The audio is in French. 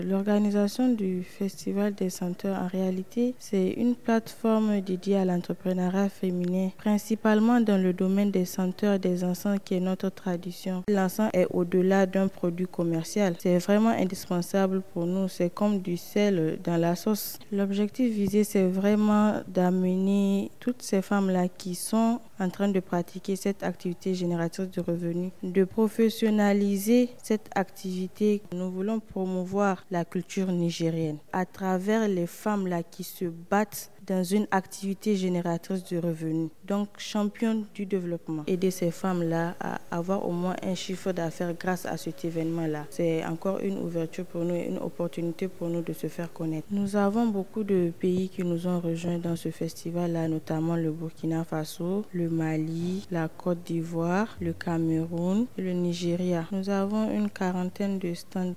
L'organisation du Festival des senteurs, en réalité, c'est une plateforme dédiée à l'entrepreneuriat féminin, principalement dans le domaine des senteurs des encens qui est notre tradition. L'encens est au-delà d'un produit commercial. C'est vraiment indispensable pour nous. C'est comme du sel dans la sauce. L'objectif visé, c'est vraiment d'amener toutes ces femmes-là qui sont en train de pratiquer cette activité génératrice de revenus, de professionnaliser cette activité. Nous voulons promouvoir la culture nigérienne à travers les femmes-là qui se battent dans une activité génératrice de revenus. Donc, championne du développement. Aider ces femmes-là à avoir au moins un chiffre d'affaires grâce à cet événement-là. C'est encore une ouverture pour nous et une opportunité pour nous de se faire connaître. Nous avons beaucoup de pays qui nous ont rejoints dans ce festival-là, notamment le Burkina Faso, le Mali, la Côte d'Ivoire, le Cameroun et le Nigeria. Nous avons une quarantaine de stands